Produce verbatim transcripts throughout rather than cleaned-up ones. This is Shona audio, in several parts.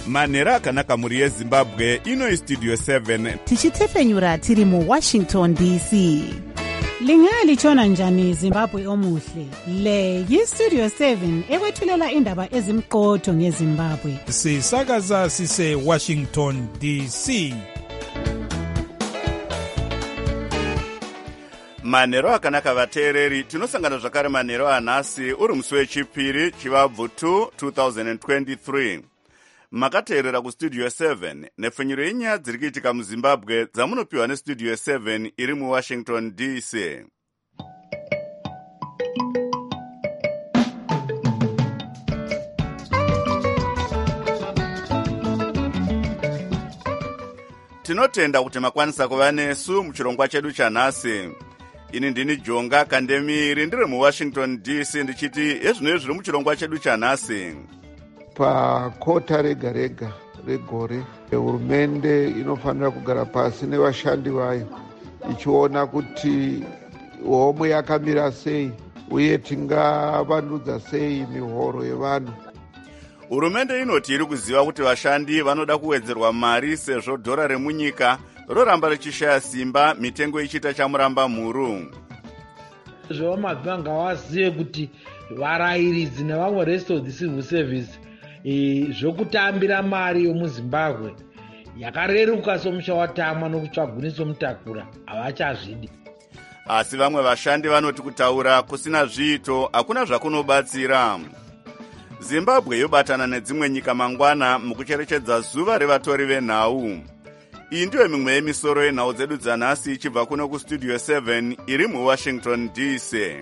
manhero akanaka mhuri yezimbabwe. Ino istudio seven tichitefenyura tiri muwashington D C. Lingalitshona njani Zimbabwe omuhle? Le yistudio seven ekwethulela indaba ezimqotho ngeZimbabwe. Sisakaza sise Washington D C. manhero akanaka vateereri, tinosangana zvakare manhero anhasi uri musi wechipiri chivabvu two twenty twenty-three. Makateerera kustudio seven nepfenyuro yenyaya dziri kuitika muzimbabwe dzamunopiwa nestudio seven iri muwashington D C. Tinotenda kuti makwanisa kuva nesu muchirongwa chedu chanhasi. Ini ndini Jonga Kandemiri ndiri muwashington D C ndichiti ezvino zviri muchirongwa chedu chanhasi. Pakota rega rega regore, hurumende inofanira kugara pasi nevashandi vayo ichiona kuti homwe yakamira sei uye tingavandudza sei mihoro yevanhu. Hurumende inoti iri kuziva kuti vashandi vanoda kuwedzerwa mari sezvo dhora remunyika roramba richishaya simba, mitengo ichiita chamuramba mhuru. Zvavamabva ngavazive kuti varayiridzi nevamwe rest of the civil service e, zvokutambira mari yomuzimbabwe yakareruka somusha watama nokutsvaguniso mutakura havachazvidi. Asi vamwe vashandi vanoti kutaura kusina zviito hakuna zvakunobatsira. Zimbabwe yobatana nedzimwe nyika mangwana mukucherechedza zuva revatori venhau. Iyi ndiyo mimwe yemisoro yenhau dzedu dzanhasi ichibva kuno kustudio seven iri muwashington D C.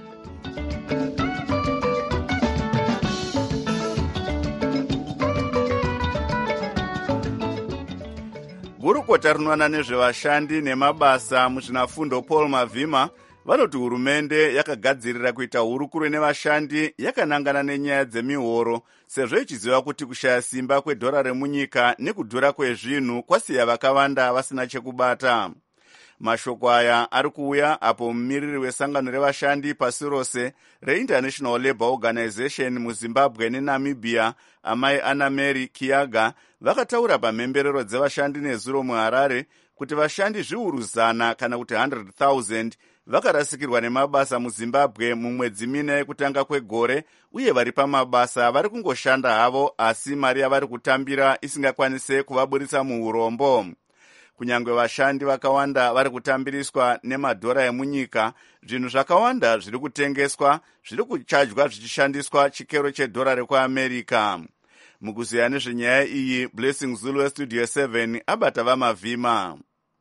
Gurukota rinoona nezvevashandi nemabasa muzvinafundo Paul Mavhima vanoti hurumende yakagadzirira kuita hurukuro nevashandi yakanangana nenyaya dzemihoro sezvo ichiziva kuti kushaya simba kwedhora remunyika nekudhura kwezvinhu kwasiya vakawanda vasina chekubata. Mashoko aya ari kuuya apo mumiriri wesangano revashandi pasi rose reInternational Labour Organization muZimbabwe neNamibia, amai Anna Mary Kiaga, vakataura pamhemberero dzevashandi nezuro muHarare kuti vashandi zviuru zana kana kuti one hundred thousand vakarasikirwa nemabasa muZimbabwe mumwedzi mina yekutanga kwegore, uye vari pamabasa vari kungoshanda havo asi mari yavari kutambira isingakwanise kuvaburitsa muurombo. Kunyangwe vashandi vakawanda vari kutambiriswa nemadhora emunyika, zvinhu zvakawanda zviri kutengeswa zviri kuchajwa zvichishandiswa chikero chedhora rekuAmerica. Mukuziya nezvenyaya iyi, Blessing Zulu westudio seven abata vamavhima.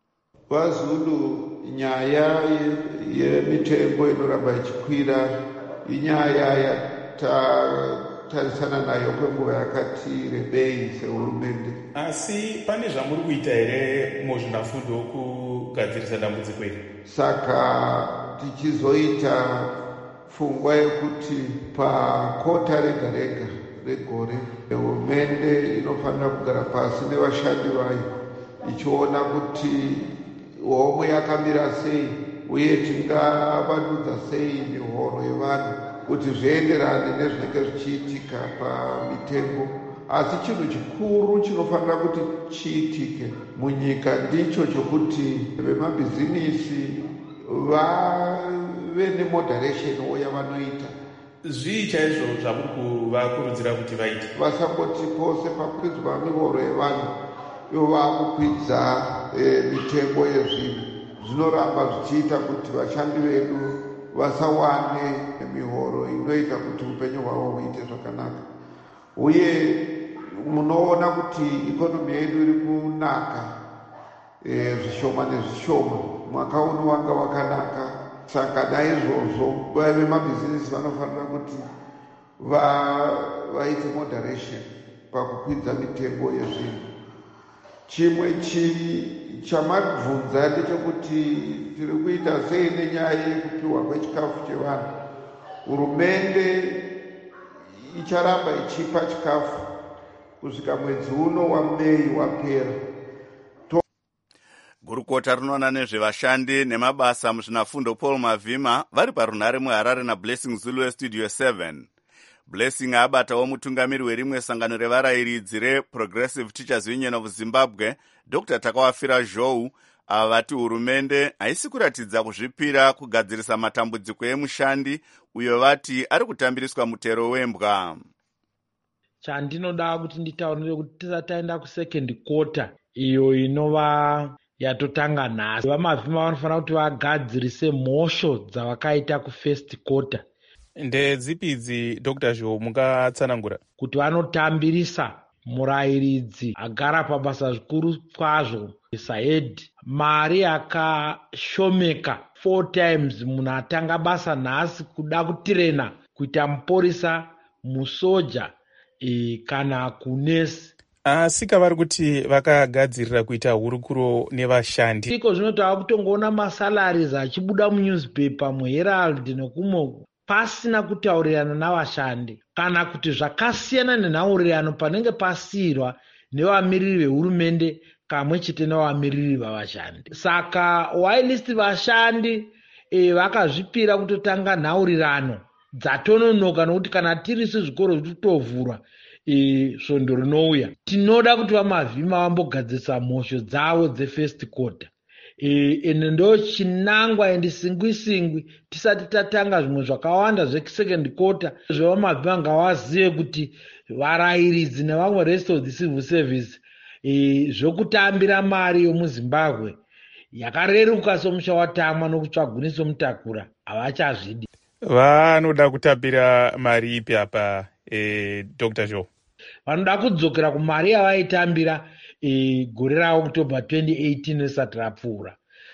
VaZulu, nyaya yemitengo inoramba ichikwira inyaya yatarisana nayo kwenguva yakati rebei sehurumende. Asi pane zvamuri kuita here muzvinafundo kugadzirisa dambudziko iri? Saka tichizoita pfungwa yekuti pakota rega rega regore, hurumende inofanira kugara pasi nevashandi vayo ichiona kuti homwe yakamira sei uye tingavandudza sei mihoro yevanhu kuti zvienderane nezvinenge zvichiitika pamitengo. Asi chinhu chikuru chinofanira kuti chiitike munyika ndicho chokuti vemabhizinisi vave nemoderation yavanoita. Zvii chaizvo zvamuri kuvakurudzira kuti vaite? Vasangoti pose pakwidzwa mihoro yevanhu ivo vakukwidza e, mitengo yezvinhu. Zvinoramba zvichiita kuti vashandi vedu vasawane mihoro inoita kuti upenyu hwavo huite zvakanaka. Uye munoona kuti ikonomi yedu iri kunaka e, zvishoma nezvishoma. Mwaka uno wanga wakanaka. Saka naizvozvo vemabhizinisi vanofanira kuti vaite moderation pakukwidza mitengo yezvinhu. Chimwe chamabvunza ndechekuti tiri kuita sei nenyaya yekupiwa kwechikafu chevanhu. Hurumende icharamba ichipa chikafu kusvika mwedzi uno waMei wapera. Gurukota rinoona nezvevashandi nemabasa muzvinafundo Paul Mavhima vari parunhare muHarare naBlessing Zulu westudio seven. Blessing abatawo mutungamiri werimwe sangano revarayiridzi reProgressive Teachers Union of Zimbabwe, Doctor Takawafira Zhou, ava vati hurumende haisi kuratidza kuzvipira kugadzirisa matambudziko emushandi uyo vati ari kutambiriswa mutero wembwa. Chandinoda kuti nditaurire kuti tisati taenda kusecond quarter iyo inova yatotanga nhasi, vamavhima vanofanira kuti vagadzirise mhosho dzavakaita kufirst quarter. Ndedzipi idzi Doctor Zhou mungatsanangura? Kuti vanotambirisa murayiridzi agara pabasa zvikuru kwazvo Said, mari yakashomeka four times munhu atanga basa nhasi kuda kutirena kuita muporisa, musoja e, kana kunesi. Asi kavari kuti vakagadzirira kuita hurukuro nevashandi. Iko zvino tava kutongoona masalaries achibuda munewspaper, muHerald nekumwe pasina kutaurirana navashandi, kana kuti zvakasiyana nenhaurirano panenge pasiyirwa nevamiriri vehurumende kamwe chete nevamiriri vavashandi. Saka whilst vashandi e, vakazvipira kutotanga nhaurirano dzatononoka, nokuti kana tirisi zvikoro zvitotovhurwa svondo rinouya, tinoda kuti vamavhima vambogadzirisa mhosho dzavo dzefirst quarter. ende ndo chinangwa ende singwi singwi tisati tatanga zvimwe zvakawanda zvesecond quarter zvevamavhima ngavazive kuti varayiridzi nevamwe rest of the civil service e, zvokutambira mari yomuzimbabwe yakareruka somusha watamwa nokutsvaguniso mutakura havachazvidi. Vanoda kutambira mari ipi apa e, Doctor Zhou? Vanoda kudzokera kumari yavaitambira e, gore raOctober twenty eighteen risati rapfuura.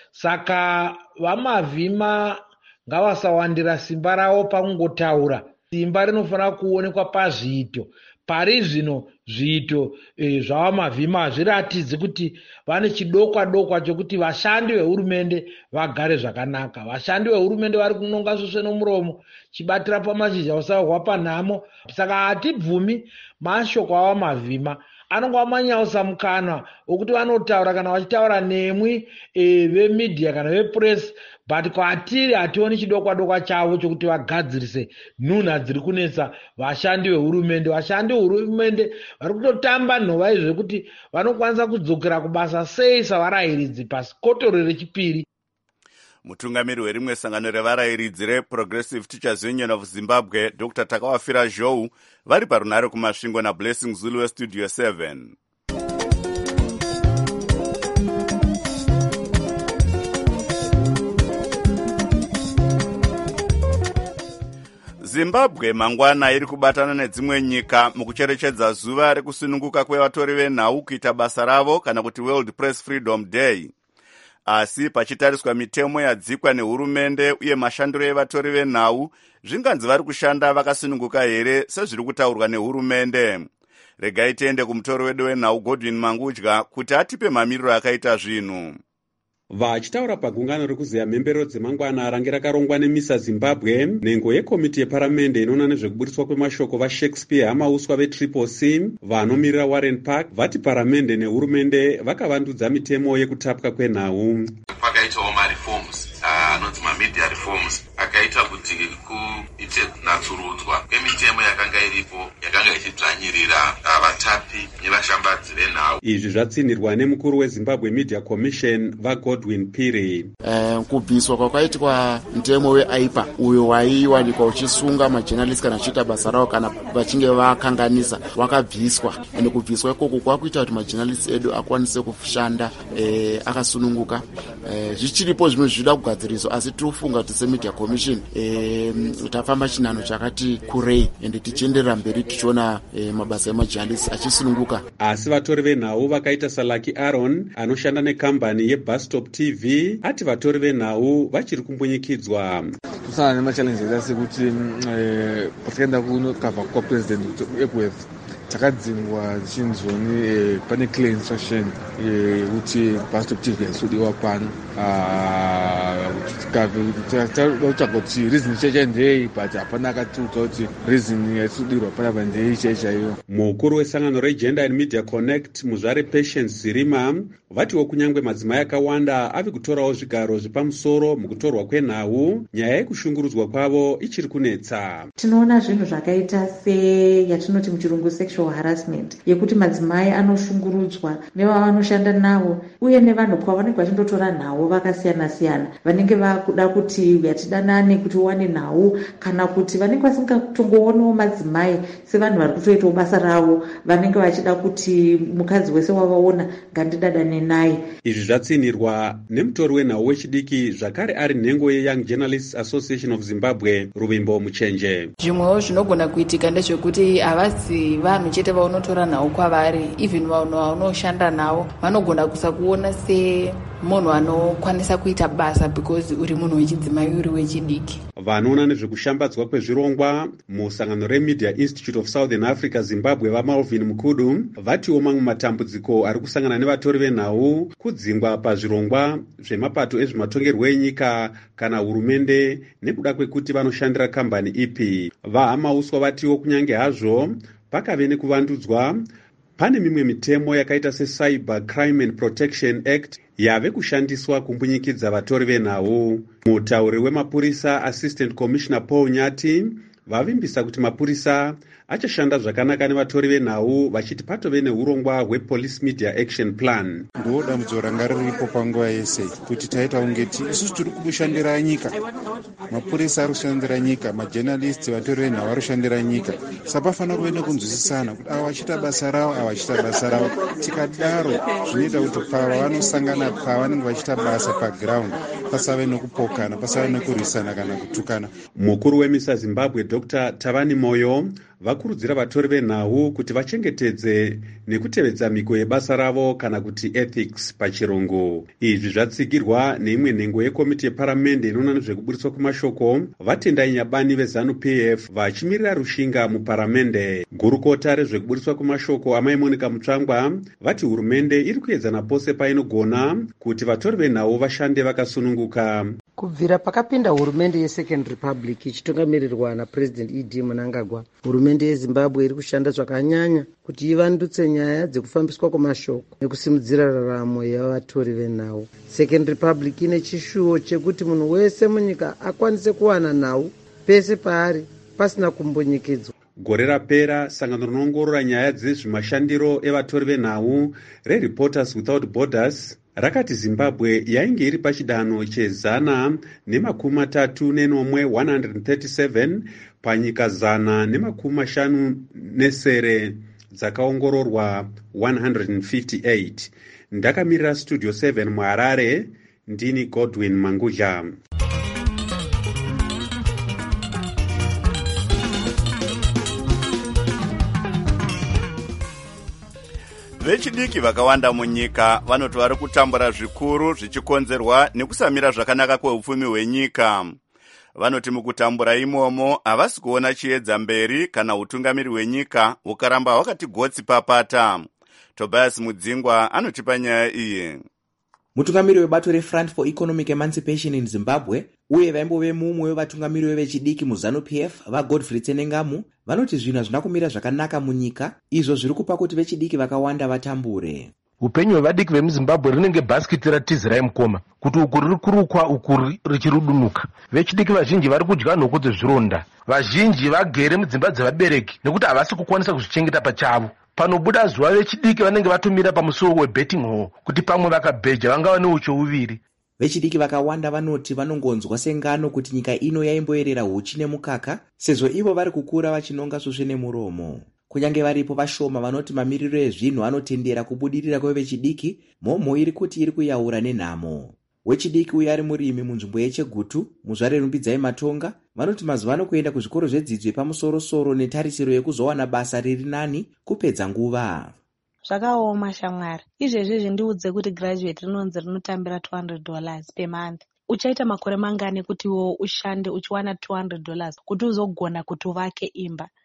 Saka vamavhima ngavasawandira simba ravo pakungotaura. Simba rinofanira kuonekwa pazviito. Pari zvino zviito e, zvavamavhima hazviratidzi kuti vane chidokwa dokwa chokuti vashandi vehurumende vagare zvakanaka. Vashandi vehurumende vari kunonga svosve nomuromo chibatira pamashizha usahwa panhamo. Saka hatibvumi mashoko avamavhima anongova manyausa mukana wokuti vanotaura kana vachitaura nemwi e, vemedia kana vepress, but kwatiri hationi chidokwa dokwa chavo chokuti vagadzirise nhunha dziri kunetsa vashandi vehurumende. Vashandi vehurumende vari kutotamba nhova izvekuti vanokwanisa kudzokera kubasa sei savarayiridzi pasikotoro rechipiri. Mutungamiri werimwe sangano revarayiridzi reProgressive Teachers Union of Zimbabwe, Doctor Takawafira Zhou, vari parunhare kumasvingo naBlessing Zulu weStudio seven. Zimbabwe mangwana iri kubatana nedzimwe nyika mukucherechedza zuva rekusununguka kwevatori venhau kuita basa ravo kana kuti World Press Freedom Day. Asi pachitariswa mitemo yadzikwa nehurumende uye mashandiro evatori venhau, zvinganzi vari kushanda vakasununguka here sezviri kutaurwa nehurumende. Regai tiende kumutori wedu wenhau Godwin Mangudya kuti atipe mamiriro akaita zvinhu. Vachitaura pagungano rekuzeya mhemberero dzemangwana range rakarongwa nemisa Zimbabwe, nhengo yekomiti yeparamende inoona nezvekuburiswa kwemashoko vaShakespeare hamauswa veTriple C vanomirira Warren Park vati paramende nehurumende vakavandudza mitemo yekutapwa kwenhau. Pakaitawo mareforms anonzi mamedia reforms akaita kuti kuite kunatsurudzwa kwemitemo yakanga iripo yakanga ichidzvanyirira vatapi nevashambadzi venhau. Izvi zvatsinirwa nemukuru weZimbabwe Media Commission vaGodwin Piri. Eh, kubviswa kwakaitwa mutemo weAIPA uyo waiwanikwa uchisunga majournalist kana achiita basa ravo kana vachinge vakanganisa wakabviswa, ende kubviswa ikoko kwakuita kuti majournalist edu akwanise kushanda eh, akasununguka. Eh, zvichiripo zvimwe zvida kugadziriswa, asi tinofunga kuti seMedia Commission eh, tafamba chinhano chakati kurei ende tichienderera mberi tichiona eh, mabasa emajournalist achisununguka. Asi vatori venhau vakaita Salaki Aaron anoshanda nekambani yeBustop T V ati vatori venhau vachiri kumbunyikidzwa. Kusana nemachallenges asekuti patikaenda kunokavha kwaPresident Epworth takadzingwa dzichinzoni pane clear instruction yekuti Bustop T V yaisodiwa pano. kutsvaga kuti reason checha ndei but hapana akatiudza kuti reason yatinodirwa panapa ndei checha iyo. mukuru wesangano regender and media connect muzvare Patience Zirima vatiwo kunyangwe madzimai akawanda ave kutorawo zvigaro zvepamusoro mukutorwa kwenhau, nyaya yekushungurudzwa kwavo ichiri kunetsa. Tinoona zvinhu zvakaita seyatinoti muchirungu sexual harassment, yekuti madzimai anoshungurudzwa nevavanoshanda navo uye nevanhu kwavanenge vachindotora nhau vakasiyana siyana, vanenge vakuda kuti yatidanane kuti uwane nhau, kana kuti vanenge vasingatongoonawo madzimai sevanhu vari kutoitawo basa ravo, vanenge vachida kuti mukadzi wese wavaona ngandidadane naye. Izvi zvatsinirwa nemutori wenhau wechidiki zvakare ari nhengo yeYoung Journalists Association of Zimbabwe, Ruvimbo Muchenje. Zvimwewo zvinogona kuitika ndezvekuti havasi vanhu chete vaunotora nhau kwavari, even vanhu vaunoshanda navo vanogona kusakuona semunhu anokwanisa kuita basa because uri munhu wechidzimai uri wechidiki. Vanoona nezvekushambadzwa kwezvirongwa musangano reMedia Institute of Southern Africa Zimbabwe vaMalvin Mukudu vatiwo mamwe matambudziko ari kusangana nevatori venhau kudzingwa pazvirongwa zvemapato ezvematongerwo enyika kana hurumende nekuda kwekuti vanoshandira kambani ipi. VaHamauswa vatiwo kunyange hazvo pakave nekuvandudzwa, pane mimwe mitemo yakaita seCyber Crime and Protection Act yave kushandiswa kumbunyikidza vatori venhau. Mutauri wemapurisa Assistant Commissioner Paul Nyati vavimbisa kuti mapurisa achashanda zvakanaka nevatori venhau vachiti patove neurongwa hwePolice Media Action Plan. Ndo dambudzo ranga riripo panguva yese kuti taita ungeti isusu tiri kushandira nyika, mapurisa ari kushandira nyika, majournalists vatori venhau vari kushandira nyika, sapafanira kuve nekunzwisisana kuti ava vachita basa ravo ava vachita basa ravo. Tikadaro zvinoita kuti pava vanosangana pavanenge vachita basa paground pasave nekupokana, pasave nekurwisana kana kutukana. Mukuru weMISA Zimbabwe Doctor Tavani Moyo vakurudzira vatori venhau kuti vachengetedze nekutevedza miko yebasa ravo kana kuti ethics pachirungu. Izvi zvatsigirwa neimwe nhengo yekomiti yeparamende inoona nezvekuburitswa kwemashoko vatendai Nyabani veZANU-P F vachimirira rushinga muparamende. Gurukota rezvekuburitswa kwemashoko amai Monica Mutsvangwa vati hurumende iri kuedzana pose painogona kuti vatori venhau vashande vakasununguka. Kubvira pakapinda hurumende yeSecond Republic ichitungamirirwa naPresident E D Mnangagwa, hurumende yeZimbabwe iri kushanda zvakanyanya kuti ivandutse nyaya dzekufambiswa kwemashoko nekusimudzira raramo yavatori venhau. Second Republic ine chishuwo chekuti munhu wese munyika akwanise kuwana nhau pese paari pasina kumbunyikidzwa. Gore rapera sangano rinoongorora nyaya dzezvemashandiro evatori venhau reReporters Without Borders rakati Zimbabwe yainge iri pachidanho chezana nemakumi matatu nenomwe one hundred thirty-seven panyika zana nemakumi mashanu nesere dzakaongororwa one hundred fifty-eight. Ndakamirira Studio seven muHarare, ndini Godwin Manguja. Vechidiki vakawanda munyika vanoti vari kutambura zvikuru zvichikonzerwa nekusamira zvakanaka kweupfumi hwenyika. Vanoti mukutambura imomo havasi kuona chiedza mberi kana utungamiri hwenyika hukaramba hwakati gotsi papata. Tobias Mudzingwa anotipa nyaya iyi. Mutungamiri webato reFront for Economic Emancipation in Zimbabwe uye vaimbove mumwe wevatungamiri vechidiki muZANU-P F vaGodfrey Tsenengamu vanoti zvinhu hazvina kumira zvakanaka munyika, izvo zviri kupa kuti vechidiki vakawanda vatambure. Upenyu hwevadiki vemuZimbabwe rinenge bhasikiti ratizirai mukoma kuti uku riri kurukwa uku richirudunuka. Vechidiki vazhinji vari kudya nhuku dzezvironda, vazhinji vagere mudzimba dzevabereki nekuti havasi kukwanisa kuzvichengeta pachavo. Panobuda zuva vechidiki vanenge vatumira pamusuwo webetting hall kuti pamwe vakabheja vangava neucho uviri. Vechidiki vakawanda vanoti vanongonzwa sengano kuti nyika ino yaimboerera huchi nemukaka, sezvo ivo vari kukura vachinonga svosve nemuromo. Kunyange varipo vashoma vanoti mamiriro ezvinhu anotendera kubudirira kwevechidiki, mhomho iri kuti iri kuyaura nenhamo. Wechidiki uye ari murimi munzvimbo yeChegutu muzvare Rumbidzai Matonga vanoti mazuva ano kuenda kuzvikoro zvedzidzo yepamusoro-soro netarisiro yekuzowana basa riri nani kupedza nguva. Zvakaoma shamwari. Izvezvi ndiudze kuti graduate rinonzi rinotambira two hundred dollars per month. Uchaita makore mangane kuti wo ushande uchiwana two hundred dollars kuti uzogona kuti uvake imba.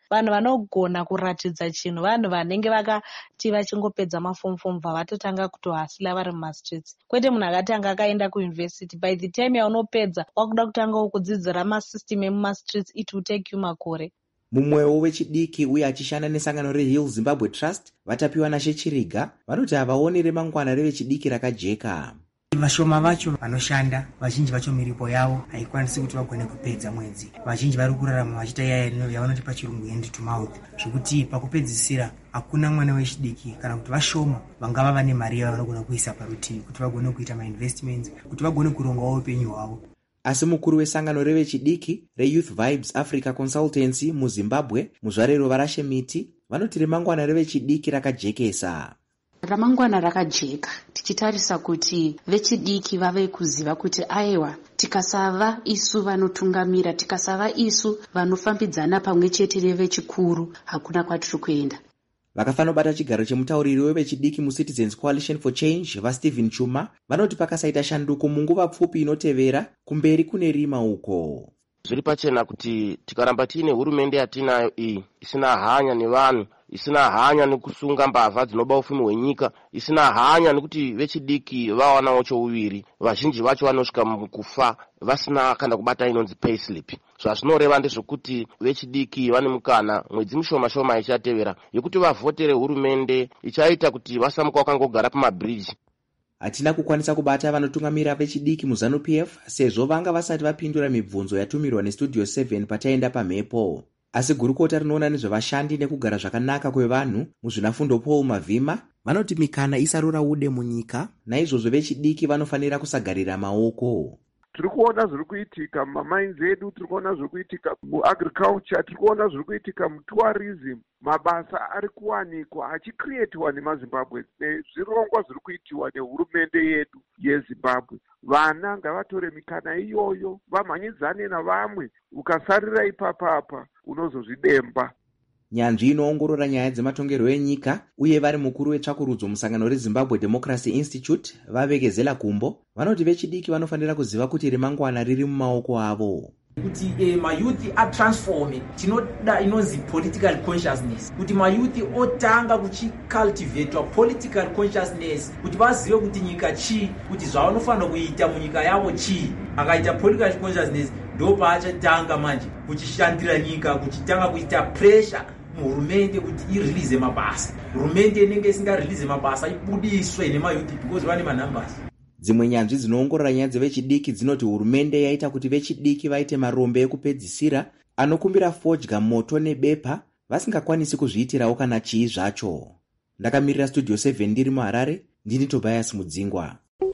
vanhu vanogona kuratidza chinhu vanhu vanenge vakati vachingopedza mafomu bva vatotanga kutohasila vari mumastreets, kwete munhu akatanga akaenda kuyunivhesiti. By the time yaunopedza wakuda kutangawo kudzidzira masystem emumastreets, it will take you makore. Mumwewo wechidiki uye achishanda nesangano reHill Zimbabwe Trust, vatapiwa naShe Chiriga, vanoti havaoni remangwana revechidiki rakajeka. Vashoma vacho vanoshanda, vazhinji vacho miripo yavo haikwanisi kuti vagone kupedza mwedzi. Vazhinji vari kurarama vachita yaya yavanoti pachirungu hand to mouth, zvekuti pakupedzisira hakuna mwana wechidiki kana kuti vashoma vangava vane mari yavanogona kuisa parutivi kuti vagone kuita mainvestments, kuti vagone kurongawo upenyu hwavo. Asi mukuru wesangano revechidiki reYouth Vibes Africa Consultancy muZimbabwe, muzvarero Varashe Miti, vanoti remangwana revechidiki rakajekesa. Ramangwana rakajeka, tichitarisa kuti vechidiki vave kuziva kuti aiwa, tikasava isu vanotungamira, tikasava isu vanofambidzana pamwe chete nevechikuru, hakuna kwatiri kuenda. Vakafanobata chigaro chemutauriri wevechidiki muCitizens Coalition for Change vaStephen Chuma vanoti pakasaita shanduko munguva pfupi inotevera, kumberi kune rima uko. Zviri pachena kuti tikaramba tiine hurumende yatinayo iyi isina hanya nevanhu, isina hanya nekusunga mbavha dzinoba ufumi hwenyika, isina hanya nekuti vechidiki vawanawo chouviri, vazhinji vacho vanosvika mukufa vasina kana kubata inonzi payslip. Zvazvinoreva ndezvokuti vechidiki vane mukana mwedzi mishoma shoma ichatevera yekuti vavhotere hurumende ichaita kuti vasamuka vakangogara pamabridge. Hatina kukwanisa kubata vanotungamira vechidiki muZanu-P F sezvo vanga vasati vapindura mibvunzo yatumirwa neStudio seven pataenda pamhepo. Asi gurukota rinoona nezvevashandi nekugara zvakanaka kwevanhu muzvinafundo Paul Mavhima vanoti mikana isarura ude munyika, naizvozvo vechidiki vanofanira kusagarira maoko. Tiri kuona zviri kuitika mumamines edu, tiri kuona zviri kuitika muagriculture, tiri kuona zviri kuitika mutourism. Mabasa ari kuwanikwa achikreatiwa nemaZimbabwe nezvirongwa zviri kuitiwa nehurumende yedu yeZimbabwe. Vana ngavatore mikana iyoyo vamhanyidzane navamwe, ukasarira ipapapa unozozvidemba. Nyanzvi inoongorora nyaya dzematongerwo enyika uye vari mukuru wetsvakurudzo musangano reZimbabwe Democracy Institute vavekezela kumbo vanoti vechidiki vanofanira kuziva kuti remangwana riri mumaoko avo. Kuti eh, mayouth atransforme tinoda inonzi political consciousness, kuti mayouth otanga kuchicultivatwa political consciousness, kuti vazive kuti nyika chii, kuti zvavanofanira kuita munyika yavo chii. Akaita political consciousness ndo paachatanga manje kuchishandira nyika, kuchitanga kuita pressure muhurumende kuti irelease mabasa. Hurumende inenge isingarelease mabasa ibudiswe nemayouth because vane manumbers. Dzimwe nyanzvi dzinoongorora nyaya dzevechidiki dzinoti hurumende yaita kuti vechidiki vaite marombe ekupedzisira anokumbira fodya moto nebepa vasingakwanisi kuzviitirawo kana chii zvacho. Ndakamirira Studio seven ndiri muHarare, ndini Tobias Mudzingwa.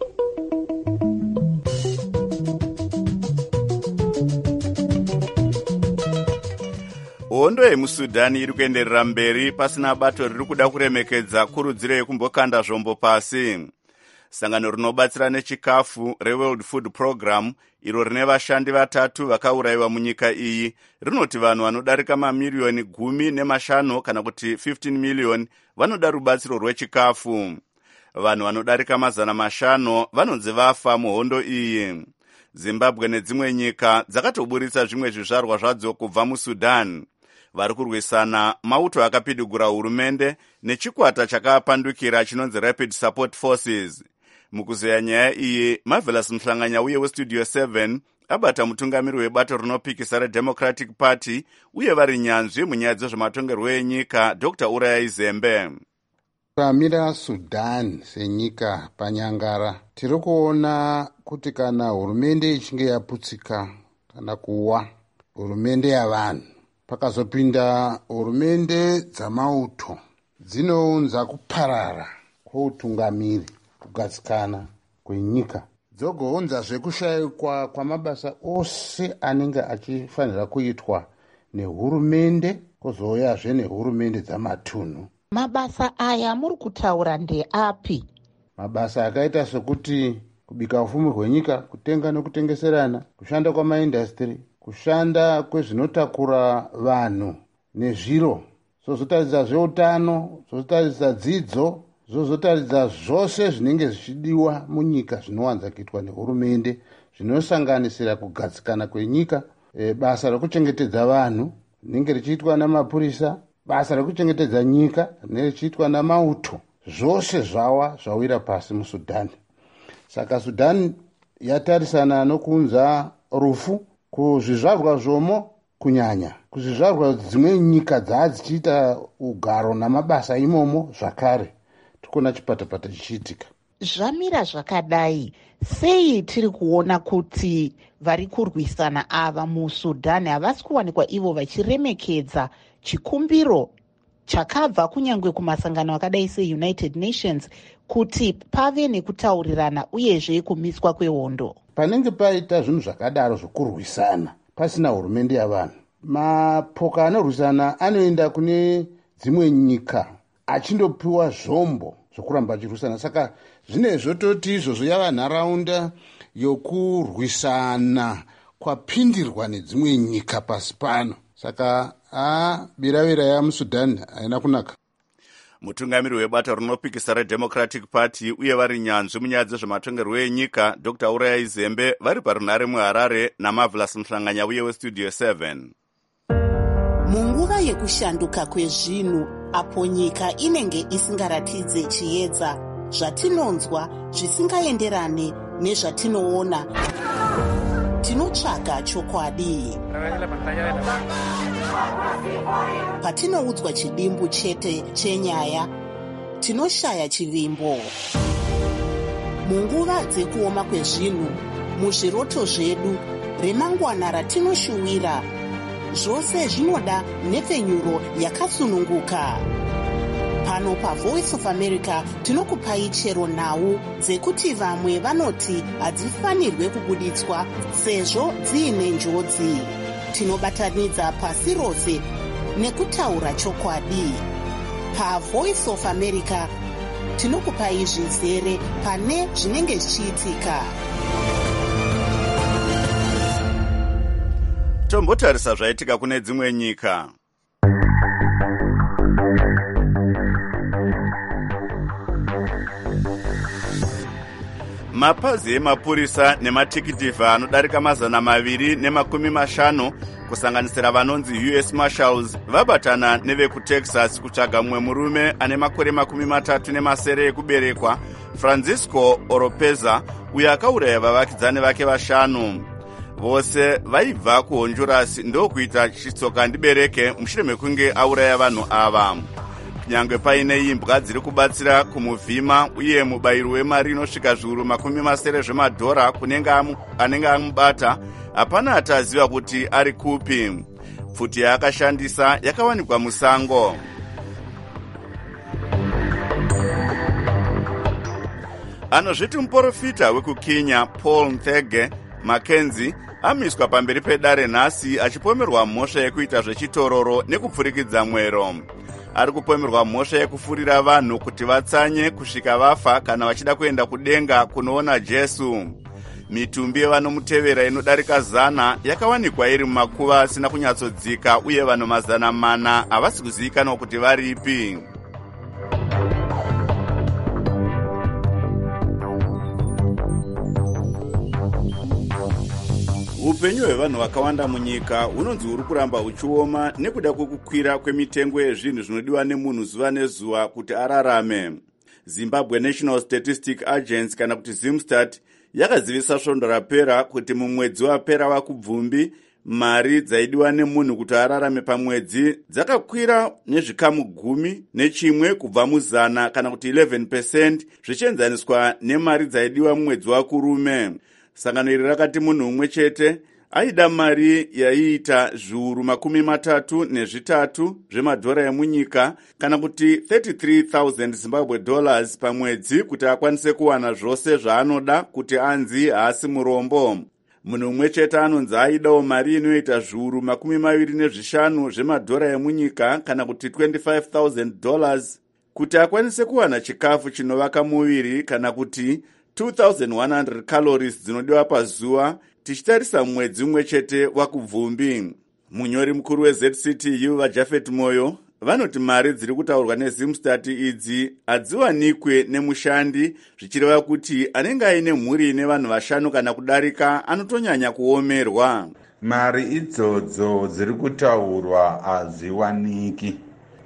Hondo yemuSudani iri kuenderera mberi pasina bato riri kuda kuremekedza kurudziro yekumbokanda zvombo pasi. Sangano rinobatsira nechikafu reWorld Food Program iro rine vashandi vatatu vakaurayiwa munyika iyi rinoti vanhu vanodarika mamiriyoni gumi nemashanu kana kuti fifteen million vanoda rubatsiro rwechikafu. Vanhu vanodarika mazana mashanu vanonzi vafa muhondo iyi. Zimbabwe nedzimwe nyika dzakatoburitsa zvimwe zvizvarwa zvadzo kubva muSudan. Vari kurwisana mauto akapidigura hurumende nechikwata chakapandukira chinonzi Rapid Support Forces. Mukuzeya nyaya iyi, Marvelous Mhlanganya uye weStudio seven abata mutungamiri webato rinopikisa reDemocratic Party uye vari nyanzvi munyaya dzezvematongerwo enyika Doctor Uraya Zembe. Pamira Sudan senyika panyangara, tiri kuona kuti kana hurumende ichinge yaputsika kana kuwa hurumende yavanhu, pakazopinda hurumende dzamauto, dzinounza kuparara kwoutungamiri, kugadzikana kwenyika, dzogounza zvekushayikwa kwamabasa ose anenge achifanira kuitwa nehurumende, kozouyazve nehurumende dzamatunhu. Mabasa aya muri kutaura ndeapi? Mabasa akaita sekuti kubika ufumi hwenyika, kutenga nekutengeserana, kushanda kwamaindastri, kushanda kwezvinotakura vanhu nezviro, zozotaridza zveutano, zozotaridza dzidzo, zozotaridza zvose zvinenge zvichidiwa munyika zvinowanza kuitwa nehurumende, zvinosanganisira kugadzikana kwenyika, e, basa rekuchengetedza vanhu rinenge richiitwa namapurisa, basa rekuchengetedza nyika rinenge richiitwa namauto, zvose zvawa zvawira pasi musudhani. Saka Sudhani yatarisana nokunza rufu kuzvizvarwa zvomo, kunyanya kuzvizvarwa dzimwe nyika dzadzichiita ugaro namabasa imomo zvakare. Tikona chipatapata chichiitika. Zvamira zvakadai, sei tiri kuona kuti vari kurwisana ava muSudhani havasi kuwanikwa ivo vachiremekedza chikumbiro chakabva kunyangwe kumasangano akadai seUnited Nations kuti pave nekutaurirana uyezve kumiswa kwehondo? Panenge paita zvinhu zvakadaro zvokurwisana pasina hurumende yavanhu, mapoka anorwisana anoenda kune dzimwe nyika achindopiwa zvombo zvokuramba achirwisana. Saka zvine zvototi izvozvo yava nharaunda yokurwisana kwapindirwa nedzimwe nyika pasi pano. Saka a biravira yamuSudhani haina kunaka. Mutungamiri webato rinopikisa reDemocratic Party uye vari nyanzvi munyaya dzezvematongerwo enyika Doctor Urayai Zembe vari parunare muHarare naMarvelous Mhlanganya uye weStudio seven. Munguva yekushanduka kwezvinhu, apo nyika inenge isingaratidze chiedza, zvatinonzwa zvisingaenderane nezvatinoona, tinotsvaga chokwadi. Patinoudzwa chidimbu chete chenyaya, tinoshaya chivimbo. Munguva dzekuoma kwezvinhu, muzviroto zvedu, remangwana ratinoshuwira, zvose zvinoda nhepfenyuro yakasununguka. Pano paVoice of America tinokupai chero nhau dzekuti vamwe vanoti hadzifanirwe kubuditswa sezvo dziine njodzi. Tinobatanidza pasi rose nekutaura chokwadi. PaVoice of America tinokupai zvizere pane zvinenge zvichiitika. Tombotarisa zvaitika kune dzimwe nyika. Mapazi emapurisa nematikitivha anodarika mazana maviri nemakumi mashanu kusanganisira vanonzi U S Marshals vabatana nevekuTexas kutsvaga mumwe murume ane makore makumi matatu nemasere ekuberekwa, Francisco Oropeza, uyo akauraya vavakidzani vake vashanu. Vose vaibva kuHonduras ndokuita chitsoka ndibereke mushure mekunge auraya vanhu ava. Nyangwe paine imbwa dziri kubatsira kumuvhima uye mubayiro wemari inosvika zviuru makumi masere zvemadhora kunenge anenge amubata, hapana ataziva kuti ari kupi. Pfuti yaakashandisa yakawanikwa musango. Anozviti muprofita wekuKenya Paul Nthenge Mackenzie amiswa pamberi pedare nhasi achipomerwa mhosva yekuita zvechitororo nekupfurikidza mwero. Ari kupomerwa mhosva yekufurira vanhu kuti vatsanye kusvika vafa kana vachida kuenda kudenga kunoona Jesu. Mitumbi yevanomutevera inodarika zana yakawanikwa iri mumakuva asina kunyatsodzika uye vanhu mazana mana havasi kuzivikanwa kuti varipi. Upenyu hwevanhu vakawanda munyika hunonzi huri kuramba huchioma nekuda kwekukwira kwemitengo yezvinhu zvinodiwa nemunhu zuva nezuva kuti ararame. Zimbabwe National Statistic Agency kana kuti Zimstat yakazivisa svondo rapera kuti mumwedzi wapera waKubvumbi mari dzaidiwa nemunhu kuti ararame pamwedzi dzakakwira nezvikamu gumi nechimwe kubva muzana kana kuti eleven percent zvichienzaniswa nemari dzaidiwa mumwedzi waKurume. Sangano iri rakati munhu umwe chete aida mari yaiita zviuru makumi matatu nezvitatu zvemadhora emunyika kana kuti thirty-three thousand Zimbabwe dollars pamwedzi kuti akwanise kuwana zvose zvaanoda kuti anzi haasi murombo. Munhu umwe chete anonzi aidawo mari inoita zviuru makumi maviri nezvishanu zvemadhora emunyika kana kuti twenty-five thousand dollars kuti akwanise kuwana chikafu chinovaka muviri kana kuti two thousand one hundred calories dzinodiwa pazuva tichitarisa mwedzi umwe chete waKubvumbi. Munyori mukuru weZ C T U vaJafet Moyo vanoti mari dziri kutaurwa neZimstat idzi hadziwanikwe nemushandi, zvichireva kuti anenge aine mhuri ine vanhu vashanu kana kudarika anotonyanya kuomerwa. mari idzodzo dziri kutaurwa hadziwaniki.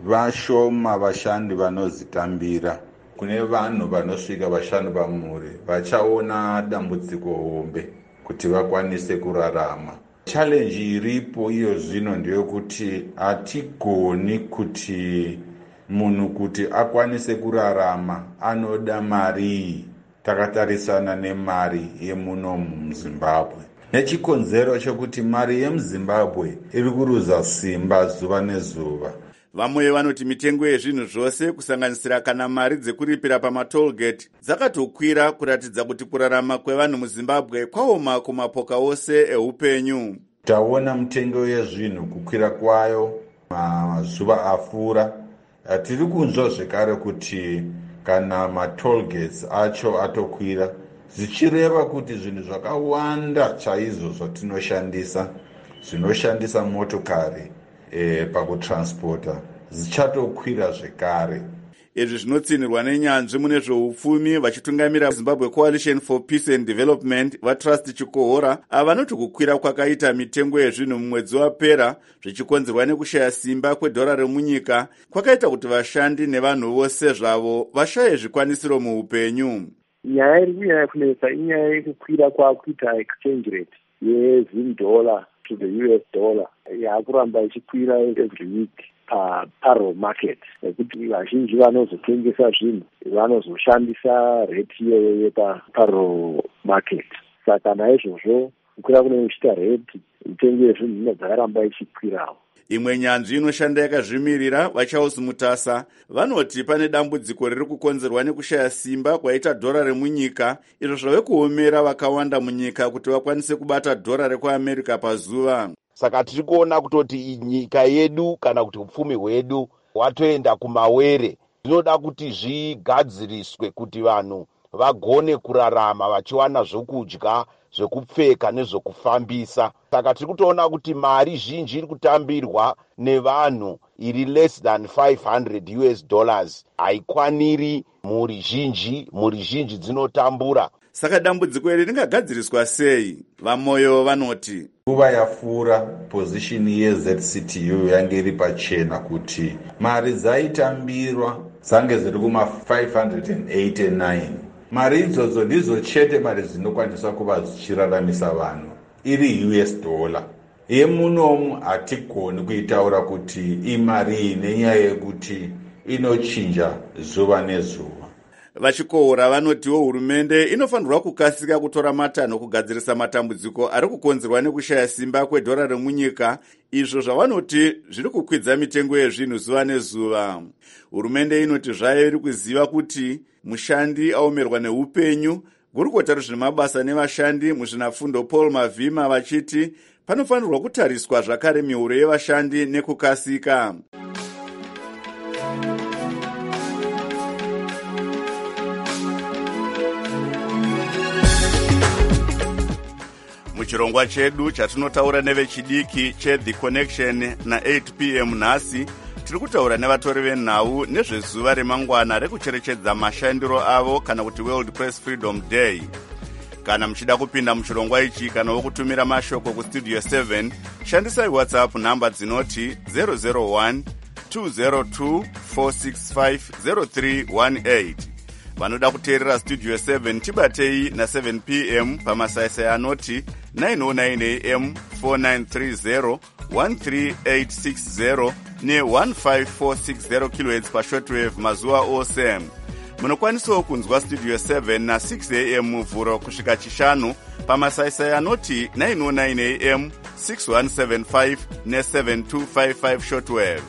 Vashoma vashandi vanozitambira. Kune vanhu vanosvika vashanu pamhuri vachaona dambudziko hombe kuti vakwanise kurarama. Challenge iripo iyo zvino ndeyekuti hatigoni kuti munhu kuti akwanise kurarama anoda mari takatarisana nemari yemuno muZimbabwe. Nechikonzero chokuti mari yemuZimbabwe iri kuruza simba zuva nezuva. Vamwe vanoti mitengo yezvinhu zvose kusanganisira kana mari dzekuripira pamatolgate dzakatokwira kuratidza kuti kurarama kwevanhu muZimbabwe kwaoma kumapoka ose eupenyu. Taona mitengo yezvinhu kukwira kwayo mazuva afura. Tiri kunzwa zvekare kuti kana matolgates acho atokwira zvichireva kuti zvinhu zvakawanda chaizvo zvatinoshandisa zvinoshandisa motokari e, pakutransporta zvichatokwira zvekare. Izvi zvinotsinirwa nenyanzvi mune zveupfumi vachitungamira Zimbabwe Coalition for Peace and Development vaTrust Chikohora avanoti kukwira kwakaita mitengo yezvinhu mumwedzi wapera zvichikonzerwa nekushaya simba kwedhora remunyika kwakaita kuti vashandi nevanhu vose zvavo vashaye zvikwanisiro muupenyu. Nyaya iri kunyanya kunetsa inyaya yekukwira kwakuita exchange rate yeZim dollar to the U S dollar yakuramba ichikwira every week paro market nekuti vazhinji vanozotengesa zvinhu vanozoshandisa rate iyoyo yeparo market. Saka naizvozvo kukwira kunoita rate mitengo yezvinhu inobva yaramba ichikwirawo. Imwe nyanzvi inoshanda yakazvimirira vaCharles Mutasa vanoti pane dambudziko riri kukonzerwa nekushaya simba kwaita dhora remunyika izvo zvave kuomera vakawanda munyika kuti vakwanise kubata dhora rekuAmerica pazuva. Saka tiri kuona kutoti nyika yedu kana kuti upfumi hwedu watoenda kumawere. Zvinoda kuti zvigadziriswe kuti vanhu vagone kurarama vachiwana zvokudya, zvekupfeka nezvokufambisa. Saka tiri kutoona kuti mari zhinji iri kutambirwa nevanhu iri less than five hundred U S dollars haikwaniri mhuri zhinji, mhuri zhinji dzinotambura. Saka dambudziko iri ringagadziriswa sei? Vamoyo vanoti nguva yapfuura position yeZ C T U yange iri pachena kuti mari dzaitambirwa dzange dziri kuma five hundred eighty-nine. Mari idzodzo ndidzo chete mari dzinokwanisa kuva dzichiraramisa vanhu iri U S dollar. Yemunomu hatigoni kuitaura kuti imari nenyaya yekuti inochinja zuva nezuva. Vachikohora vanotiwo hurumende inofanirwa kukasika kutora matanho kugadzirisa matambudziko ari kukonzerwa nekushaya simba kwedhora remunyika, izvo zvavanoti zviri kukwidza mitengo yezvinhu zuva nezuva. Hurumende inoti zvayo iri kuziva kuti mushandi aomerwa neupenyu. Gurukota rezvemabasa nevashandi muzvinafundo Paul Mavhima vachiti panofanirwa kutariswa zvakare mihuro yevashandi nekukasika. Muchirongwa chedu chatinotaura nevechidiki cheThe Connection na eight p m nhasi tiri kutaura nevatori venhau nezvezuva remangwana rekucherechedza mashandiro avo kana kuti World Press Freedom Day. Kana muchida kupinda muchirongwa ichi kana wokutumira mashoko kustudio seven shandisai WhatsApp namba dzinoti zero zero one two zero two four six five zero three one eight. Vanoda kuteerera studio seven tibatei na seven p m pamasaisai anoti nine oh nine a m four nine three zero one three eight six zero ne one five four six zero kilohertz pashortwave mazuva ose. Munokwanisawo kunzwa studio seven na six a m muvhuro kusvika chishanu pamasaisai anoti nine oh nine a m six one seven five ne seven two five five shortwave.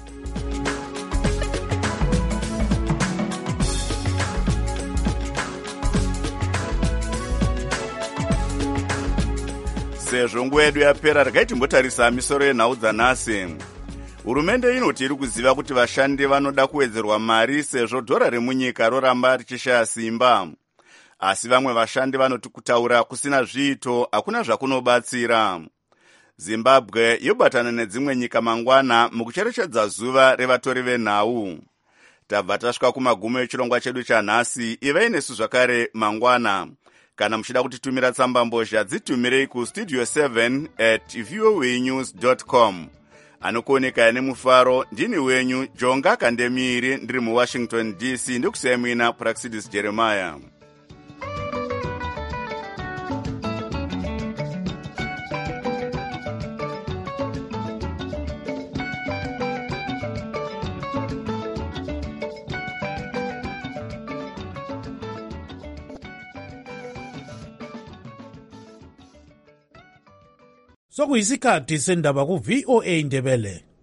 Sezvo nguva yedu yapera regai timbotarisa misoro yenhau dzanhasi. Hurumende inoti iri kuziva kuti vashandi vanoda kuwedzerwa mari sezvo dhora remunyika roramba richishaya simba. Asi vamwe vashandi vanoti kutaura kusina zviito hakuna zvakunobatsira. Zimbabwe yobatana nedzimwe nyika mangwana mukucherechedza zuva revatori venhau. Tabva tasvika kumagumo echirongwa chedu chanhasi, ivai nesu zvakare mangwana. Kana muchida kutitumira tsamba mbozha dzitumirei ku studio seven at voanews dot com. Anokuoneka nemufaro ndini wenyu Jonga Kandemiri ndiri muWashington D C ndikusiyai mwina Praxidis Jeremiah. Sokuyisikhathi sendaba ku V O A Ndebele.